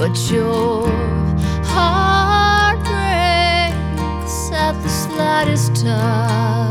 but your heart breaks at the slightest touch.